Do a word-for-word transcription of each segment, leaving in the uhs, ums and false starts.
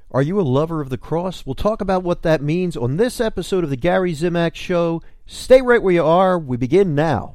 Are you a lover of the cross? We'll talk about what that means on this episode of the Gary Zimak Show. Stay right where you are. We begin now.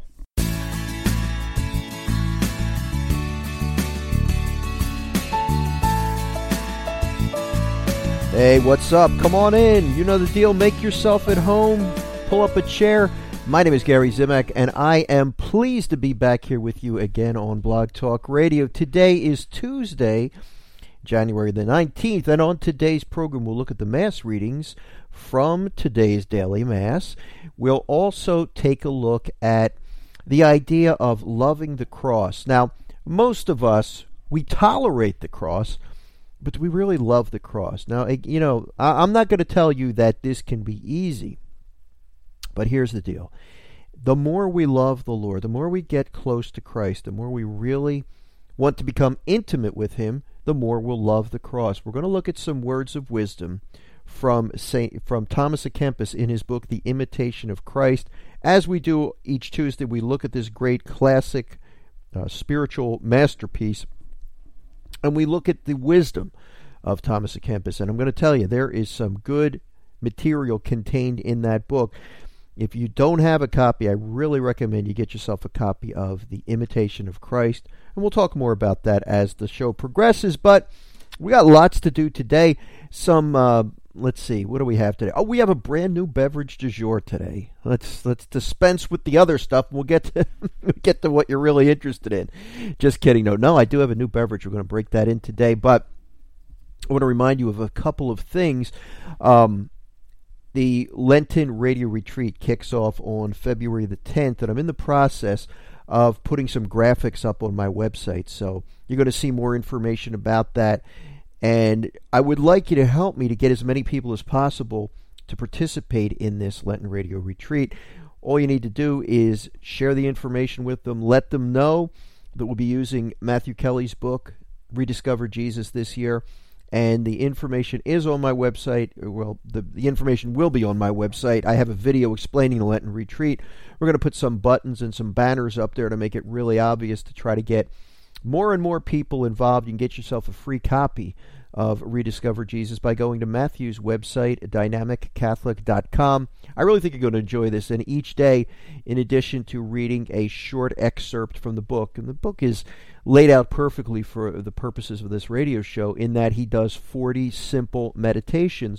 Hey, what's up? Come on in. You know the deal. Make yourself at home. Pull up a chair. My name is Gary Zimak, and I am pleased to be back here with you again on Blog Talk Radio. Today is Tuesday, January the nineteenth, and on today's program we'll look at the Mass readings from today's daily Mass. We'll also take a look at the idea of loving the cross. Now, most of us, we tolerate the cross, but we really love the cross. Now, you know, I'm not going to tell you that this can be easy, but here's the deal. The more we love the Lord, the more we get close to Christ, the more we really want to become intimate with Him, the more we'll love the cross. We're going to look at some words of wisdom from Saint, from Thomas à Kempis in his book, The Imitation of Christ. As we do each Tuesday, we look at this great classic uh, spiritual masterpiece, and we look at the wisdom of Thomas à Kempis. And I'm going to tell you, there is some good material contained in that book. If you don't have a copy, I really recommend you get yourself a copy of The Imitation of Christ. And we'll talk more about that as the show progresses. But we got lots to do today. Some, uh, let's see, what do we have today? Oh, we have a brand new beverage du jour today. Let's let's dispense with the other stuff. We'll get to get to what you're really interested in. Just kidding. No, no, I do have a new beverage. We're going to break that in today. But I want to remind you of a couple of things. Um... The Lenten Radio Retreat kicks off on February the tenth, and I'm in the process of putting some graphics up on my website, so you're going to see more information about that. And I would like you to help me to get as many people as possible to participate in this Lenten Radio Retreat. All you need to do is share the information with them, let them know that we'll be using Matthew Kelly's book, Rediscover Jesus, this year. And the information is on my website. Well, the, the information will be on my website. I have a video explaining the Lenten Retreat. We're going to put some buttons and some banners up there to make it really obvious, to try to get more and more people involved. You can get yourself a free copy of Rediscover Jesus by going to Matthew's website, dynamic catholic dot com. I really think you're going to enjoy this. And each day, in addition to reading a short excerpt from the book, and the book is laid out perfectly for the purposes of this radio show, in that he does forty simple meditations.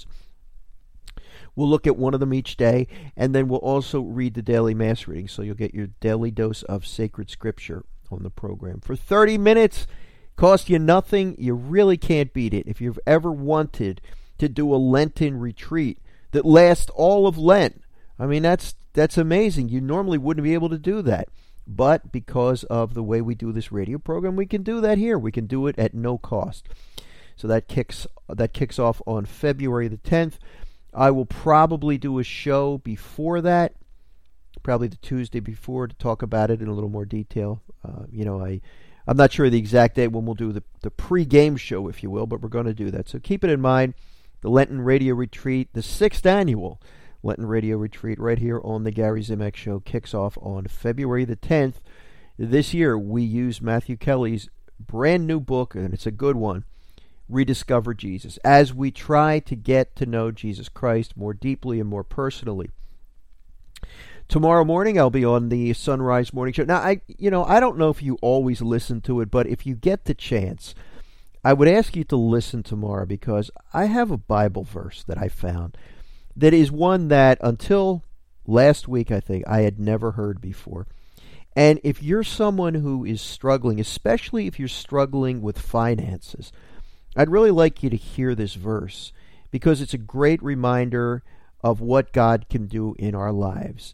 We'll look at one of them each day, and then we'll also read the daily Mass reading, so you'll get your daily dose of sacred scripture on the program. For thirty minutes, cost you nothing. You really can't beat it. If you've ever wanted to do a Lenten retreat that lasts all of Lent, I mean, that's that's amazing. You normally wouldn't be able to do that. But because of the way we do this radio program, we can do that here. We can do it at no cost. So that kicks that kicks off on February the tenth. I will probably do a show before that, probably the Tuesday before, to talk about it in a little more detail. Uh, you know, I, I'm not sure the exact date when we'll do the, the pre-game show, if you will, but we're going to do that. So keep it in mind. The Lenten Radio Retreat, the sixth annual Lenten Radio Retreat, right here on the Gary Zimak Show, kicks off on February the tenth. This year, we use Matthew Kelly's brand new book, and it's a good one, Rediscover Jesus, as we try to get to know Jesus Christ more deeply and more personally. Tomorrow morning, I'll be on the Sunrise Morning Show. Now, I, you know, I don't know if you always listen to it, but if you get the chance, I would ask you to listen tomorrow, because I have a Bible verse that I found that is one that until last week, I think, I had never heard before. And if you're someone who is struggling, especially if you're struggling with finances, I'd really like you to hear this verse, because it's a great reminder of what God can do in our lives.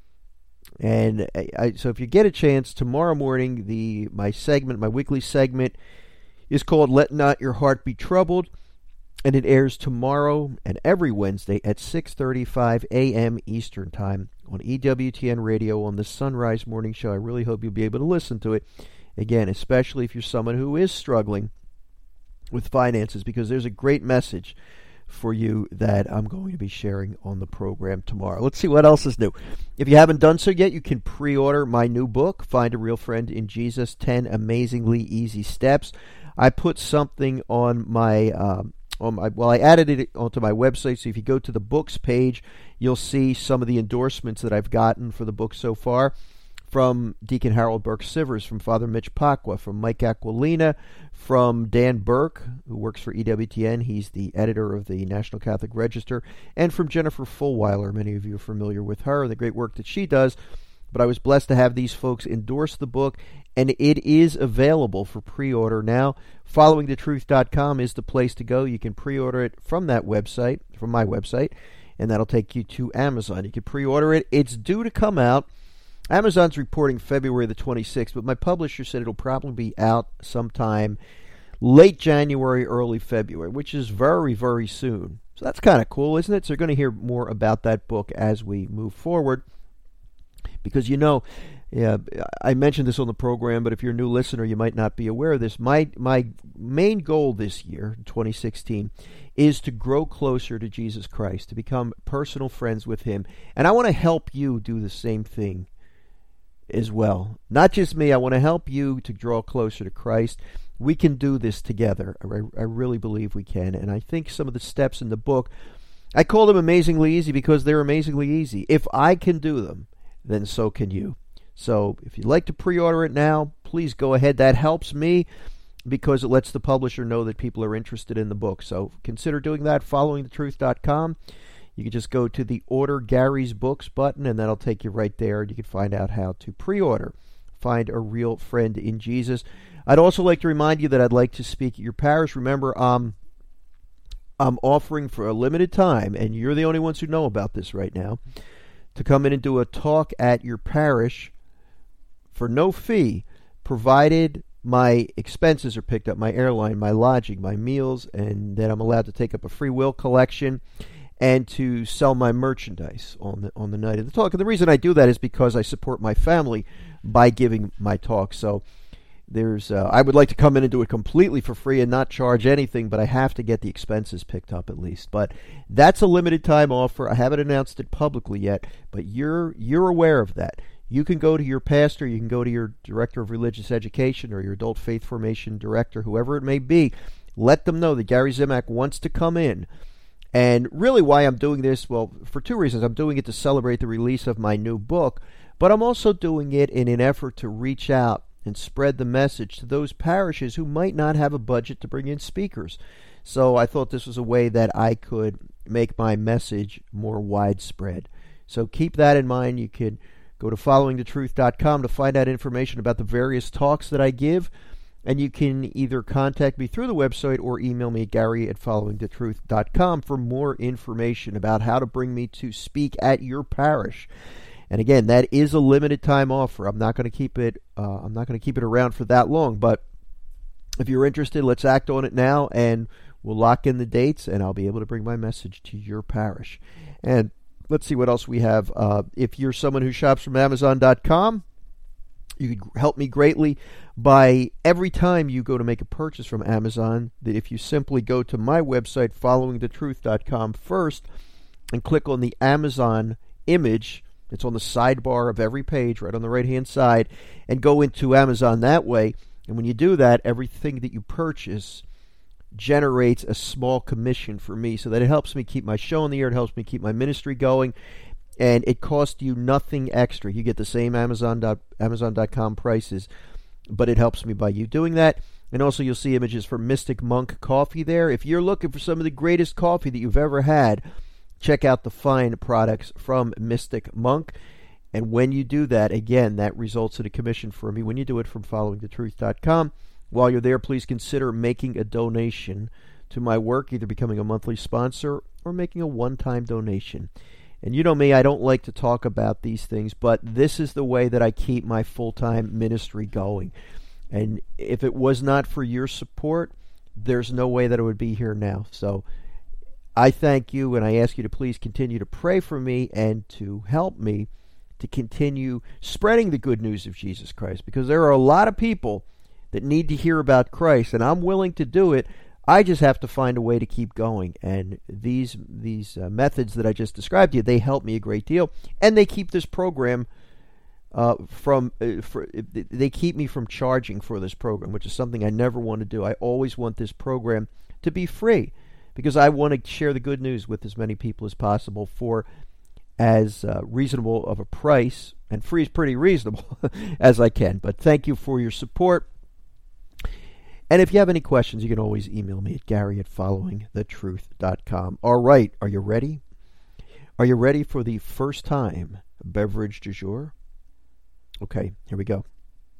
And I, so if you get a chance, tomorrow morning, the my segment, my weekly segment, is called Let Not Your Heart Be Troubled. And it airs tomorrow and every Wednesday at six thirty-five a.m. Eastern Time on E W T N Radio on the Sunrise Morning Show. I really hope you'll be able to listen to it. Again, especially if you're someone who is struggling with finances, because there's a great message for you that I'm going to be sharing on the program tomorrow. Let's see what else is new. If you haven't done so yet, you can pre-order my new book, Find a Real Friend in Jesus, ten Amazingly Easy Steps. I put something on my um, on my, well, I added it onto my website, so if you go to the books page, you'll see some of the endorsements that I've gotten for the book so far, from Deacon Harold Burke Sivers, from Father Mitch Pacwa, from Mike Aquilina, from Dan Burke, who works for E W T N. He's the editor of the National Catholic Register, and from Jennifer Fulweiler. Many of you are familiar with her and the great work that she does. But I was blessed to have these folks endorse the book, and it is available for pre-order now. following the truth dot com is the place to go. You can pre-order it from that website, from my website, and that'll take you to Amazon. You can pre-order it. It's due to come out. Amazon's reporting February the twenty-sixth, but my publisher said it'll probably be out sometime late January, early February, which is very, very soon. So that's kind of cool, isn't it? So you're going to hear more about that book as we move forward. Because, you know, yeah, I mentioned this on the program, but if you're a new listener, you might not be aware of this. My my main goal this year, twenty sixteen, is to grow closer to Jesus Christ, to become personal friends with Him. And I want to help you do the same thing as well. Not just me, I want to help you to draw closer to Christ. We can do this together. I, I really believe we can. And I think some of the steps in the book, I call them amazingly easy because they're amazingly easy. If I can do them, then so can you. So if you'd like to pre-order it now, please go ahead. That helps me because it lets the publisher know that people are interested in the book. So consider doing that, following the truth dot com. You can just go to the Order Gary's Books button, and that'll take you right there, and you can find out how to pre-order. Find a real friend in Jesus. I'd also like to remind you that I'd like to speak at your parish. Remember, um, I'm offering for a limited time, and you're the only ones who know about this right now, to come in and do a talk at your parish for no fee, provided my expenses are picked up, my airline, my lodging, my meals, and that I'm allowed to take up a free will collection and to sell my merchandise on the on the night of the talk. And the reason I do that is because I support my family by giving my talk. So there's, uh, I would like to come in and do it completely for free and not charge anything, but I have to get the expenses picked up at least. But that's a limited time offer. I haven't announced it publicly yet, but you're you're aware of that. You can go to your pastor, you can go to your director of religious education or your adult faith formation director, whoever it may be. Let them know that Gary Zimak wants to come in. And really why I'm doing this, well, for two reasons. I'm doing it to celebrate the release of my new book, but I'm also doing it in an effort to reach out and spread the message to those parishes who might not have a budget to bring in speakers. So I thought this was a way that I could make my message more widespread. So keep that in mind. You can go to following the truth dot com to find out information about the various talks that I give. And you can either contact me through the website or email me at Gary at following the truth dot com for more information about how to bring me to speak at your parish. And again, that is a limited time offer. I'm not going to keep it. Uh, I'm not going to keep it around for that long. But if you're interested, let's act on it now, and we'll lock in the dates, and I'll be able to bring my message to your parish. And let's see what else we have. Uh, if you're someone who shops from Amazon dot com, you could help me greatly by every time you go to make a purchase from Amazon, that if you simply go to my website, following the truth dot com first, and click on the Amazon image, it's on the sidebar of every page, right on the right-hand side, and go into Amazon that way. And when you do that, everything that you purchase generates a small commission for me, so that it helps me keep my show on the air, it helps me keep my ministry going, and it costs you nothing extra. You get the same Amazon dot com prices, but it helps me by you doing that. And also you'll see images for Mystic Monk coffee there. If you're looking for some of the greatest coffee that you've ever had, check out the fine products from Mystic Monk. And when you do that, again, that results in a commission for me when you do it from following the truth dot com. While you're there, please consider making a donation to my work, either becoming a monthly sponsor or making a one-time donation. And you know me, I don't like to talk about these things, but this is the way that I keep my full-time ministry going. And if it was not for your support, there's no way that I would be here now. So I thank you, and I ask you to please continue to pray for me and to help me to continue spreading the good news of Jesus Christ, because there are a lot of people that need to hear about Christ, and I'm willing to do it. I just have to find a way to keep going, and these these uh, methods that I just described to you, they help me a great deal, and they keep this program uh, from uh, for, they keep me from charging for this program, which is something I never want to do. I always want this program to be free, because I want to share the good news with as many people as possible for as uh, reasonable of a price, and free is pretty reasonable, as I can. But thank you for your support. And if you have any questions, you can always email me at Gary at following the truth dot com. All right, are you ready? Are you ready for the first time beverage du jour? Okay, here we go.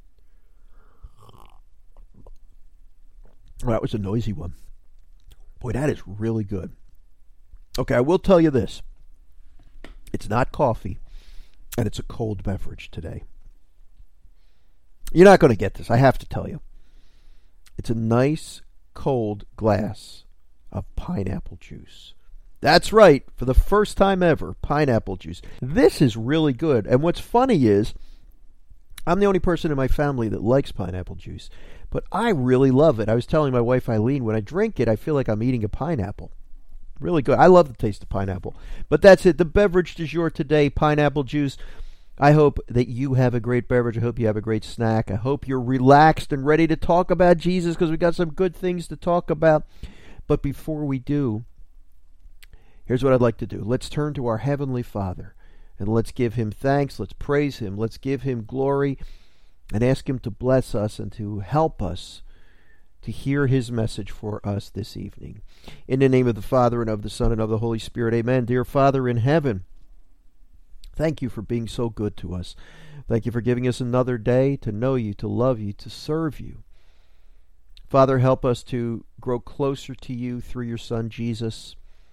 Well, that was a noisy one. Boy, that is really good. Okay, I will tell you this. It's not coffee, and it's a cold beverage today. You're not going to get this, I have to tell you. It's a nice, cold glass of pineapple juice. That's right, for the first time ever, pineapple juice. This is really good, and what's funny is, I'm the only person in my family that likes pineapple juice, but I really love it. I was telling my wife Eileen, when I drink it, I feel like I'm eating a pineapple. Really good. I love the taste of pineapple. But that's it. The beverage du jour today, pineapple juice. I hope that you have a great beverage. I hope you have a great snack. I hope you're relaxed and ready to talk about Jesus, because we've got some good things to talk about. But before we do, here's what I'd like to do. Let's turn to our Heavenly Father, and let's give Him thanks. Let's praise Him. Let's give Him glory and ask Him to bless us and to help us to hear His message for us this evening. In the name of the Father, and of the Son, and of the Holy Spirit, amen. Dear Father in heaven, thank you for being so good to us. Thank you for giving us another day to know you, to love you, to serve you. Father, help us to grow closer to you through your Son, Jesus.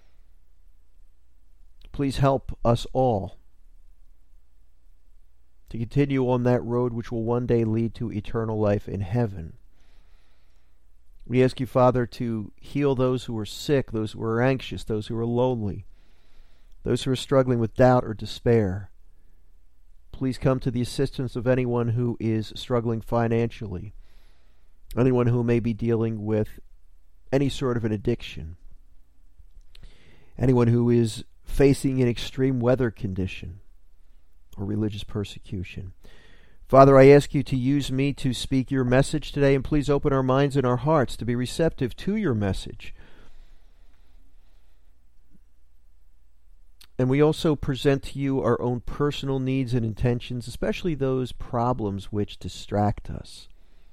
Please help us all to continue on that road which will one day lead to eternal life in heaven. We ask you, Father, to heal those who are sick, those who are anxious, those who are lonely, those who are struggling with doubt or despair. Please come to the assistance of anyone who is struggling financially, anyone who may be dealing with any sort of an addiction, anyone who is facing an extreme weather condition or religious persecution. Father, I ask you to use me to speak your message today, and please open our minds and our hearts to be receptive to your message. And we also present to you our own personal needs and intentions, especially those problems which distract us,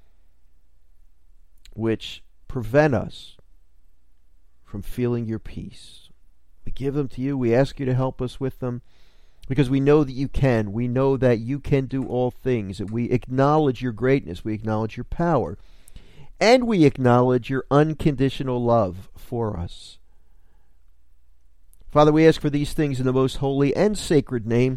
which prevent us from feeling your peace. We give them to you. We ask you to help us with them, because we know that you can. We know that you can do all things. And we acknowledge your greatness. We acknowledge your power. And we acknowledge your unconditional love for us. Father, we ask for these things in the most holy and sacred name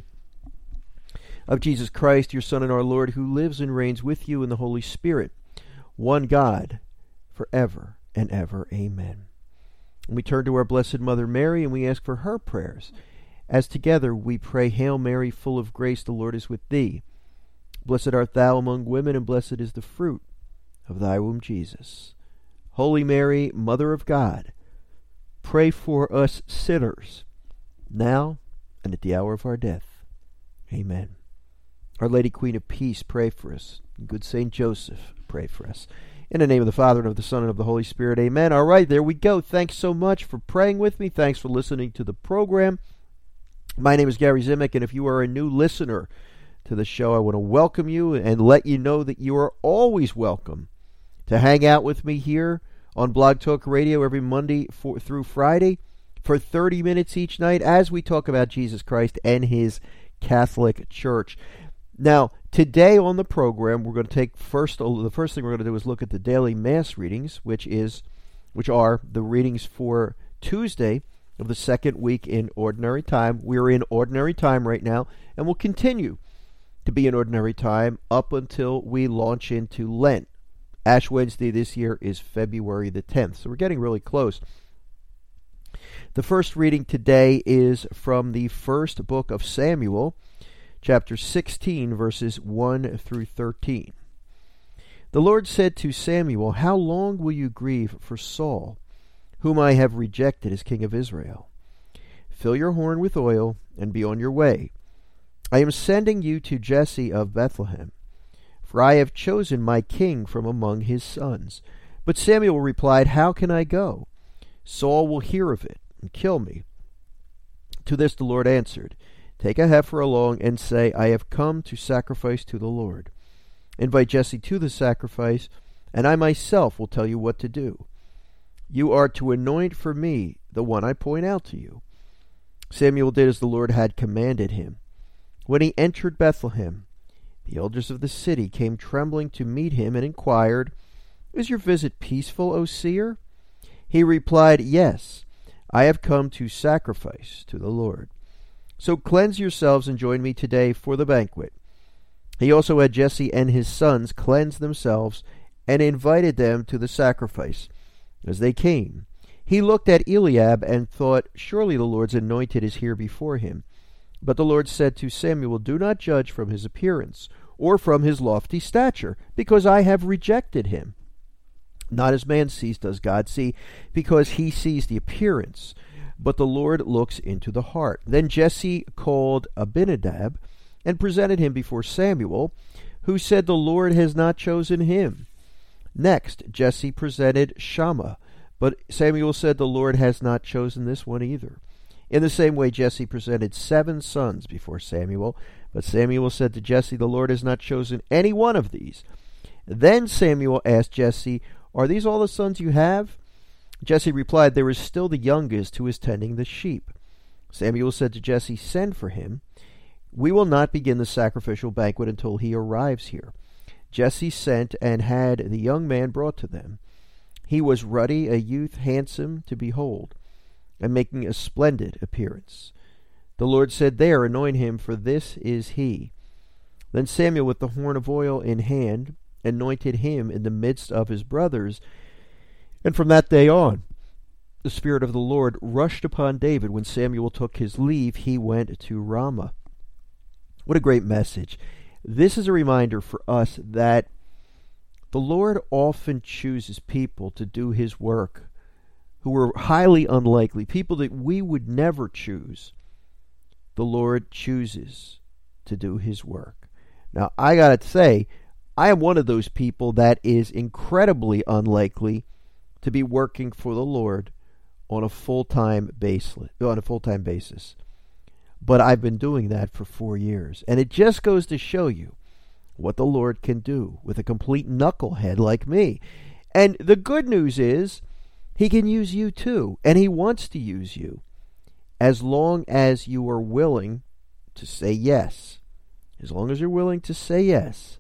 of Jesus Christ, your Son and our Lord, who lives and reigns with you in the Holy Spirit, one God, forever and ever. Amen. And we turn to our Blessed Mother Mary, and we ask for her prayers, as together we pray, Hail Mary, full of grace, the Lord is with thee. Blessed art thou among women, and blessed is the fruit of thy womb, Jesus. Holy Mary, Mother of God, pray for us sinners, now and at the hour of our death. Amen. Our Lady Queen of Peace, pray for us. Good Saint Joseph, pray for us. In the name of the Father, and of the Son, and of the Holy Spirit, amen. All right, there we go. Thanks so much for praying with me. Thanks for listening to the program. My name is Gary Zimek, and if you are a new listener to the show, I want to welcome you and let you know that you are always welcome to hang out with me here on Blog Talk Radio every Monday for, through Friday for thirty minutes each night as we talk about Jesus Christ and His Catholic Church. Now, today on the program, we're going to take first, the first thing we're going to do is look at the daily Mass readings, which is, which are the readings for Tuesday of the second week in Ordinary Time. We're in Ordinary Time right now, and we'll continue to be in Ordinary Time up until we launch into Lent. Ash Wednesday this year is February the tenth, so we're getting really close. The first reading today is from the first book of Samuel, chapter sixteen, verses one through thirteen. The Lord said to Samuel, How long will you grieve for Saul, whom I have rejected as king of Israel? Fill your horn with oil, and be on your way. I am sending you to Jesse of Bethlehem, for I have chosen my king from among his sons. But Samuel replied, How can I go? Saul will hear of it and kill me." To this the Lord answered, "Take a heifer along and say, I have come to sacrifice to the Lord. Invite Jesse to the sacrifice, and I myself will tell you what to do. You are to anoint for me the one I point out to you." Samuel did as the Lord had commanded him. When he entered Bethlehem, the elders of the city came trembling to meet him and inquired, "Is your visit peaceful, O seer?" He replied, "Yes, I have come to sacrifice to the Lord. So cleanse yourselves and join me today for the banquet." He also had Jesse and his sons cleanse themselves and invited them to the sacrifice. As they came, he looked at Eliab and thought, "Surely the Lord's anointed is here before him." But the Lord said to Samuel, "Do not judge from his appearance or from his lofty stature, because I have rejected him. Not as man sees does God see, because he sees the appearance, but the Lord looks into the heart." Then Jesse called Abinadab and presented him before Samuel, who said, "The Lord has not chosen him." Next, Jesse presented Shammah, but Samuel said, "The Lord has not chosen this one either." In the same way, Jesse presented seven sons before Samuel, but Samuel said to Jesse, "The Lord has not chosen any one of these." Then Samuel asked Jesse, "Are these all the sons you have?" Jesse replied, "There is still the youngest who is tending the sheep." Samuel said to Jesse, "Send for him. We will not begin the sacrificial banquet until he arrives here." Jesse sent and had the young man brought to them. He was ruddy, a youth handsome to behold, and making a splendid appearance. The Lord said, "There, anoint him, for this is he." Then Samuel, with the horn of oil in hand, anointed him in the midst of his brothers. And from that day on, the Spirit of the Lord rushed upon David. When Samuel took his leave, he went to Ramah. What a great message. This is a reminder for us that the Lord often chooses people to do his work who are highly unlikely, people that we would never choose. The Lord chooses to do his work. Now, I got to say, I am one of those people that is incredibly unlikely to be working for the Lord on a full-time basis, on a full-time basis. But I've been doing that for four years. And it just goes to show you what the Lord can do with a complete knucklehead like me. And the good news is, he can use you too. And he wants to use you, as long as you are willing to say yes. As long as you're willing to say yes.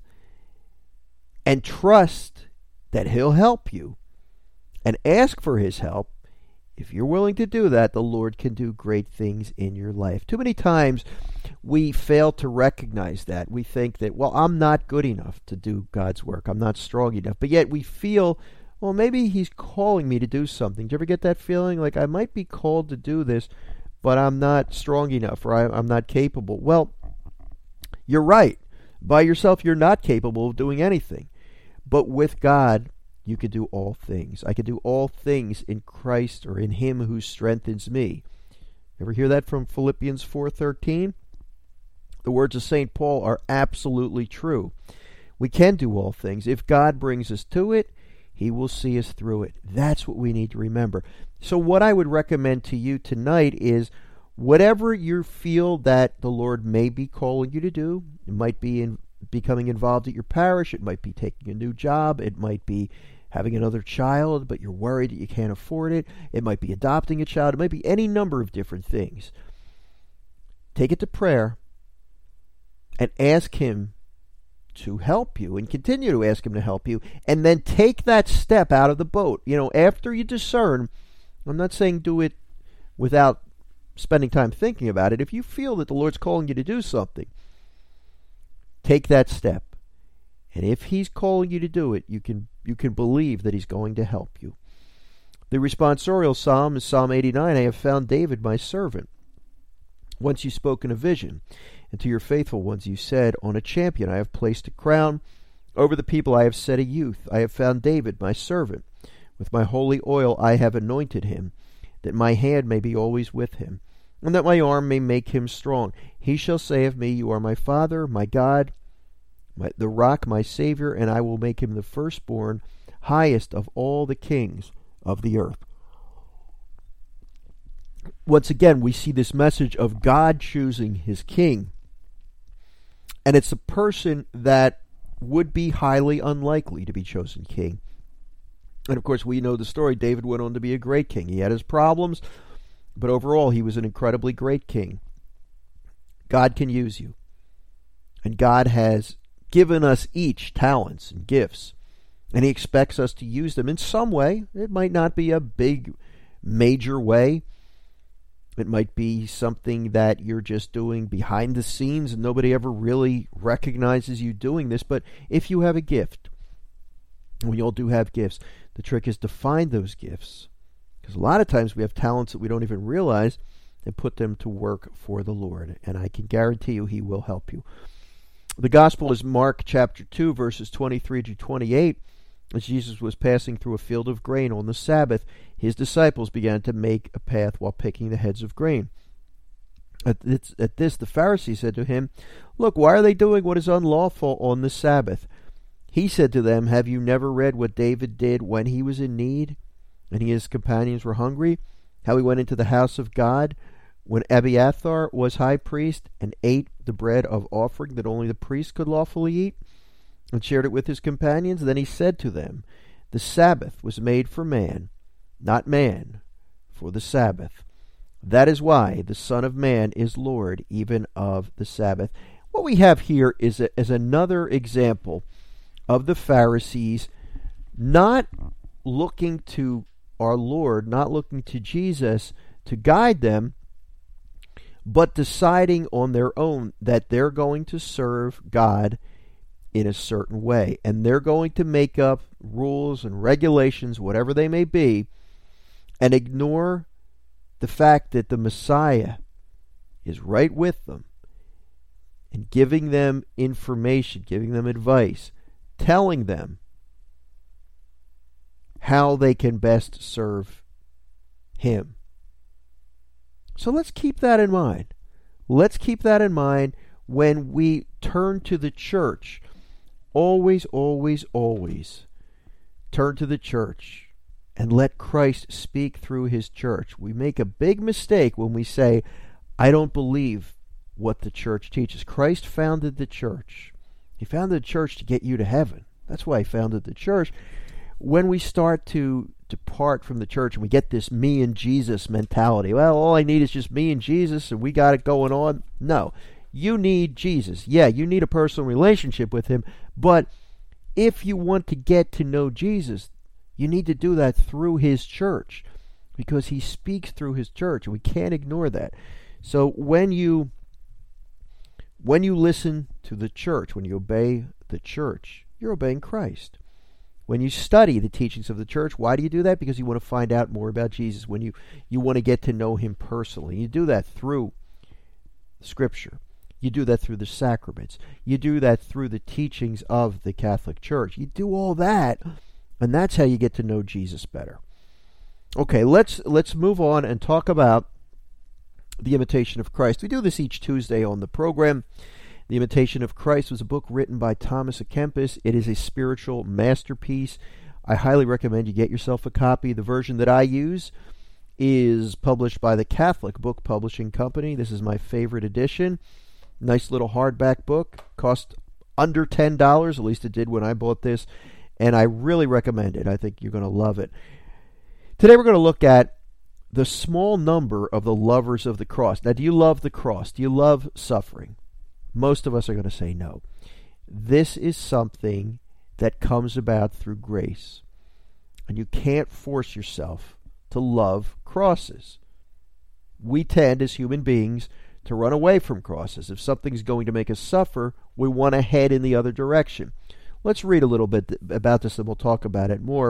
And trust that he'll help you. And ask for his help. If you're willing to do that, the Lord can do great things in your life. Too many times we fail to recognize that. We think that, well, I'm not good enough to do God's work. I'm not strong enough. But yet we feel, well, maybe he's calling me to do something. Do you ever get that feeling? Like I might be called to do this, but I'm not strong enough, or I, I'm not capable. Well, you're right. By yourself, you're not capable of doing anything. But with God, you can do all things. I can do all things in Christ, or in him who strengthens me. Ever hear that from Philippians four thirteen? The words of Saint Paul are absolutely true. We can do all things. If God brings us to it, he will see us through it. That's what we need to remember. So what I would recommend to you tonight is, whatever you feel that the Lord may be calling you to do, it might be in becoming involved at your parish, it might be taking a new job, it might be having another child, but you're worried that you can't afford it, it might be adopting a child, it might be any number of different things. Take it to prayer and ask him to help you, and continue to ask him to help you, and then take that step out of the boat. You know, after you discern, I'm not saying do it without spending time thinking about it. If you feel that the Lord's calling you to do something, take that step. And if he's calling you to do it, you can you can believe that he's going to help you. The responsorial psalm is Psalm eighty-nine. I have found David, my servant. Once you spoke in a vision, and to your faithful ones you said, on a champion I have placed a crown. Over the people I have set a youth. I have found David, my servant. With my holy oil I have anointed him, that my hand may be always with him, and that my arm may make him strong. He shall say of me, you are my Father, my God, my, the rock, my Savior, and I will make him the firstborn, highest of all the kings of the earth. once again, we see this message of God choosing his king. And it's a person that would be highly unlikely to be chosen king. And of course, we know the story. David went on to be a great king. He had his problems, but overall, he was an incredibly great king. God can use you. And God has given us each talents and gifts. And he expects us to use them in some way. It might not be a big, major way. It might be something that you're just doing behind the scenes and nobody ever really recognizes you doing this. But if you have a gift, and we all do have gifts, the trick is to find those gifts. Because a lot of times we have talents that we don't even realize and put them to work for the Lord. And I can guarantee you he will help you. The gospel is Mark chapter two, verses twenty-three to twenty-eight. As Jesus was passing through a field of grain on the Sabbath, his disciples began to make a path while picking the heads of grain. At this, at this, the Pharisees said to him, "Look, why are they doing what is unlawful on the Sabbath?" He said to them, "Have you never read what David did when he was in need, and he and his companions were hungry? How he went into the house of God when Abiathar was high priest and ate the bread of offering that only the priest could lawfully eat, and shared it with his companions? Then he said to them, the Sabbath was made for man, not man for the Sabbath. That is why the Son of Man is Lord even of the Sabbath." What we have here is, a, is another example of the Pharisees not looking to our Lord, not looking to Jesus to guide them, but deciding on their own that they're going to serve God in a certain way. And they're going to make up rules and regulations, whatever they may be, and ignore the fact that the Messiah is right with them and giving them information, giving them advice, telling them how they can best serve him. So let's keep that in mind. Let's keep that in mind when we turn to the church. Always, always, always turn to the church and let Christ speak through his church. We make a big mistake when we say, I don't believe what the church teaches. Christ founded the church. He founded the church to get you to heaven. That's why he founded the church. When we start to depart from the church and we get this me and Jesus mentality, well, all I need is just me and Jesus and we got it going on. No, you need Jesus. Yeah, you need a personal relationship with him. But if you want to get to know Jesus, you need to do that through his church, because he speaks through his church, and we can't ignore that. So when you when you listen to the church, when you obey the church, you're obeying Christ. When you study the teachings of the church, why do you do that? Because you want to find out more about Jesus. When you, you want to get to know him personally. You do that through Scripture. You do that through the sacraments. You do that through the teachings of the Catholic Church. You do all that, and that's how you get to know Jesus better. Okay, let's let's move on and talk about The Imitation of Christ. We do this each Tuesday on the program. The Imitation of Christ was a book written by Thomas à Kempis. It is a spiritual masterpiece. I highly recommend you get yourself a copy. The version that I use is published by the Catholic Book Publishing Company. This is my favorite edition. Nice little hardback book. Cost under ten dollars, at least it did when I bought this. And I really recommend it. I think you're going to love it. Today we're going to look at the small number of the lovers of the cross. Now, do you love the cross? Do you love suffering? Most of us are going to say no. This is something that comes about through grace. And you can't force yourself to love crosses. We tend, as human beings, to run away from crosses. If something's going to make us suffer, we want to head in the other direction. Let's read a little bit about this and we'll talk about it more.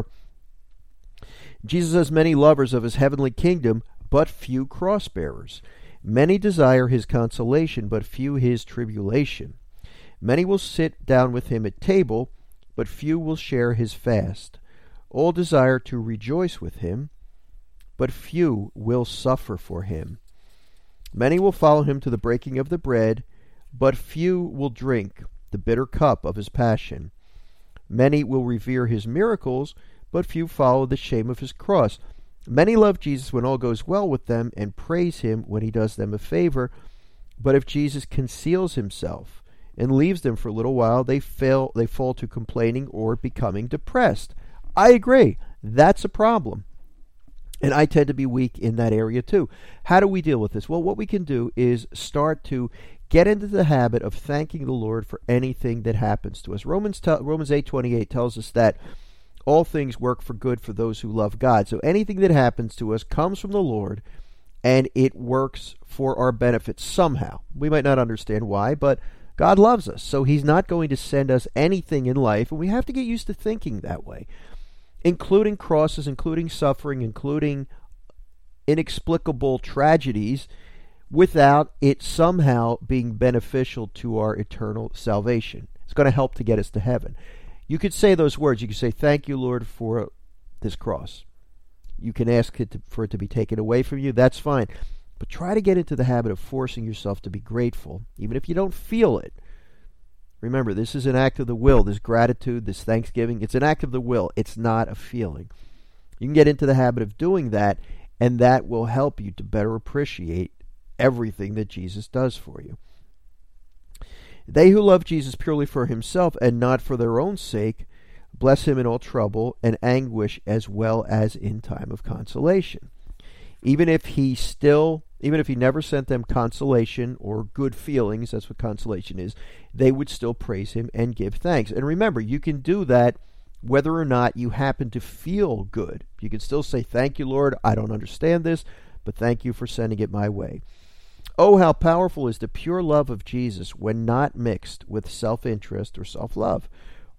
Jesus has many lovers of his heavenly kingdom, but few cross-bearers. Many desire his consolation, but few his tribulation. Many will sit down with him at table, but few will share his fast. All desire to rejoice with him, but few will suffer for him. Many will follow him to the breaking of the bread, but few will drink the bitter cup of his passion. Many will revere his miracles, but few follow the shame of his cross. Many love Jesus when all goes well with them and praise him when he does them a favor. But if Jesus conceals himself and leaves them for a little while, they fail, they fall to complaining or becoming depressed. I agree. That's a problem. And I tend to be weak in that area too. How do we deal with this? Well, what we can do is start to get into the habit of thanking the Lord for anything that happens to us. Romans te- Romans eight twenty-eight tells us that all things work for good for those who love God. So anything that happens to us comes from the Lord, and it works for our benefit somehow. We might not understand why, but God loves us. So he's not going to send us anything in life, and we have to get used to thinking that way, including crosses, including suffering, including inexplicable tragedies, without it somehow being beneficial to our eternal salvation. It's going to help to get us to heaven. You could say those words. You could say, thank you, Lord, for this cross. You can ask it to, for it to be taken away from you. That's fine. But try to get into the habit of forcing yourself to be grateful, even if you don't feel it. Remember, this is an act of the will. This gratitude, this thanksgiving, it's an act of the will. It's not a feeling. You can get into the habit of doing that, and that will help you to better appreciate everything that Jesus does for you. They who love Jesus purely for himself and not for their own sake bless him in all trouble and anguish as well as in time of consolation. Even if he still, even if he never sent them consolation or good feelings, that's what consolation is, they would still praise him and give thanks. And remember, you can do that whether or not you happen to feel good. You can still say, thank you, Lord, I don't understand this, but thank you for sending it my way. Oh, how powerful is the pure love of Jesus when not mixed with self-interest or self-love.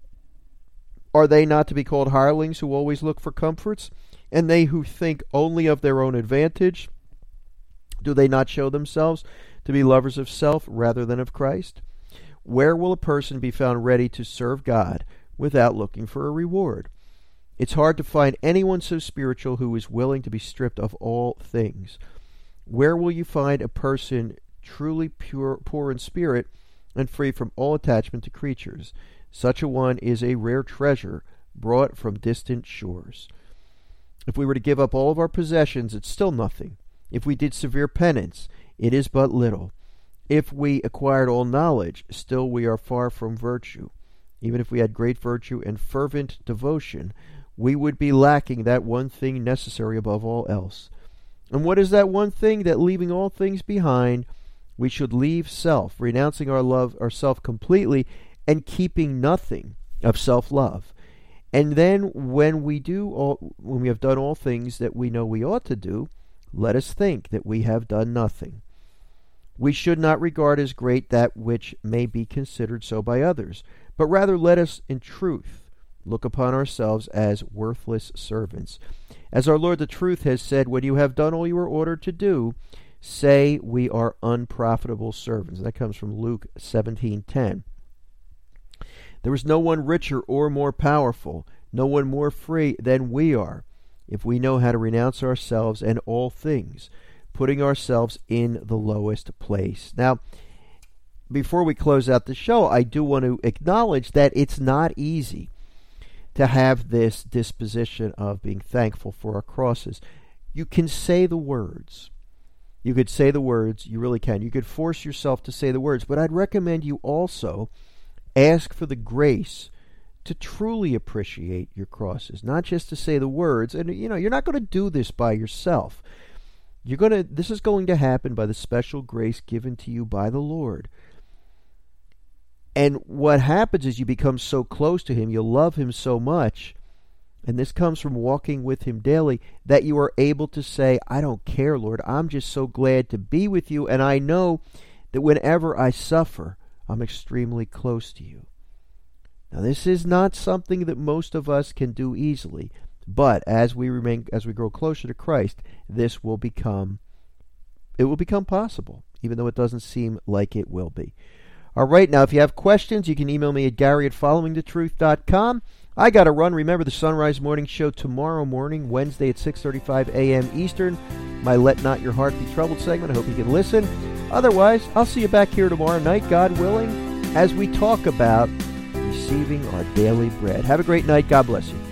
Are they not to be called hirelings who always look for comforts? And they who think only of their own advantage, do they not show themselves to be lovers of self rather than of Christ? Where will a person be found ready to serve God without looking for a reward? It's hard to find anyone so spiritual who is willing to be stripped of all things. Where will you find a person truly pure, poor in spirit and free from all attachment to creatures? Such a one is a rare treasure brought from distant shores. If we were to give up all of our possessions, it's still nothing. If we did severe penance, it is but little. If we acquired all knowledge, still we are far from virtue. Even if we had great virtue and fervent devotion, we would be lacking that one thing necessary above all else. And what is that one thing? That leaving all things behind, we should leave self, renouncing our love, ourself completely, and keeping nothing of self-love. And then when we do all, when we have done all things that we know we ought to do, let us think that we have done nothing. We should not regard as great that which may be considered so by others, but rather let us in truth look upon ourselves as worthless servants. As our Lord the Truth has said, when you have done all you are ordered to do, say we are unprofitable servants. That comes from Luke seventeen ten. There is no one richer or more powerful, no one more free than we are, if we know how to renounce ourselves and all things, putting ourselves in the lowest place. Now, before we close out the show, I do want to acknowledge that it's not easy to have this disposition of being thankful for our crosses. You can say the words. You could say the words. You really can. You could force yourself to say the words. But I'd recommend you also ask for the grace to truly appreciate your crosses, not just to say the words. And, you know, you're not going to do this by yourself. You're going to, this is going to happen by the special grace given to you by the Lord. And what happens is you become so close to him, you love him so much, and this comes from walking with him daily, that you are able to say, I don't care, Lord, I'm just so glad to be with you, and I know that whenever I suffer, I'm extremely close to you. Now, this is not something that most of us can do easily, but as we remain, as we grow closer to Christ, this will become, it will become possible, even though it doesn't seem like it will be. All right, now if you have questions, you can email me at Gary at following the truth dot com. I got to run. Remember the Sunrise Morning Show tomorrow morning, Wednesday at six thirty-five a.m. Eastern. My Let Not Your Heart Be Troubled segment. I hope you can listen. Otherwise, I'll see you back here tomorrow night, God willing, as we talk about receiving our daily bread. Have a great night. God bless you.